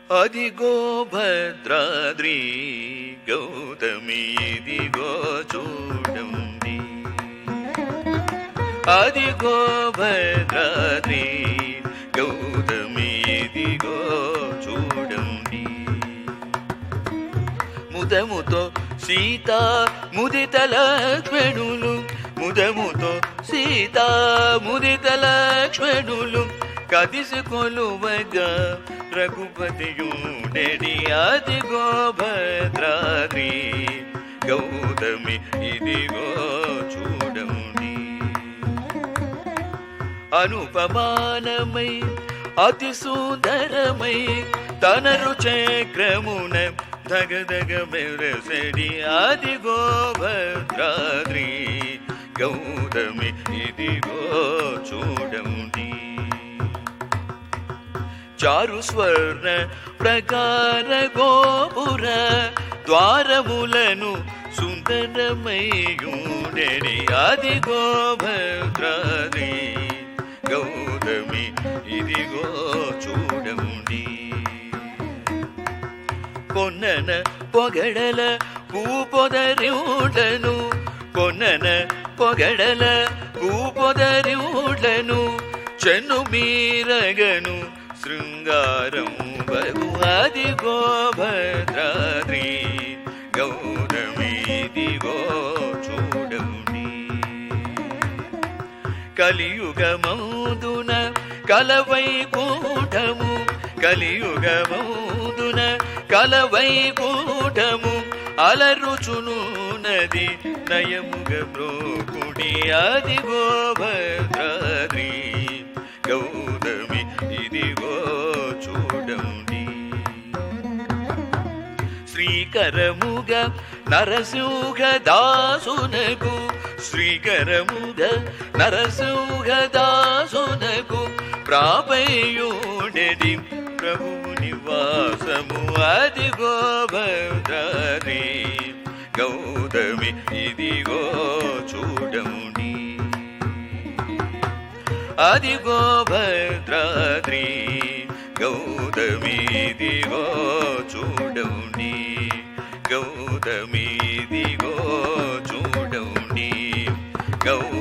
అదిగో భద్రాద్రి గౌతమి ఇదిగో చూడండి, అదిగో భద్రాద్రి గౌతమి ఇదిగో చూడండి. ముదముతో సీతా ముదిత లక్ష్మణులు, ముదముతో సీతా ముదిత లక్ష్మణులు కదిసి కొలువగా రఘుపతియుడెడి, అదిగో భద్రాద్రి గౌతమి ఇదిగో చూడండి. అనుపమానమై అతి సుందరమై తన రుచక్రమున దగదగ మెరసెడి, అదిగో భద్రాద్రి గౌతమి ఇదిగో చూడండి. చారు స్వర్ణ ప్రకార గోపుర ద్వారములను సుందరమయూడెడి, అదిగో భద్రాద్రి గౌతమి ఇదిగో చూడండి. కొన్నన పొగడల పూపొదరివుడను, కొన్నన పొగడల పూపొదరివుడను చెన్ను మీరగను శృంగారం బగు, అదిగో భద్రాద్రి గౌతమి ఇదిగో చూడండి. కలియుగమౌదున కలవైకుంఠము, కలియుగమౌదున కలవైకుంఠము అలరుచును నది నయముగ బ్రోకుడి, అదిగో భద్రాద్రి గౌతమి ఇదిగో చూడండి. శ్రీకరముగ నరసింహదాసునకు, శ్రీకరముగ నరసింహదాసునకు ప్రాపయుడెడి ప్రభువు నివాసము, అదిగో భద్రాద్రి గౌతమి ఇదిగో చూడండి. అదిగో భద్రాద్రి గౌతమి ఇదిగో చూడండి, గౌతమి ఇదిగో చూడండి, గౌ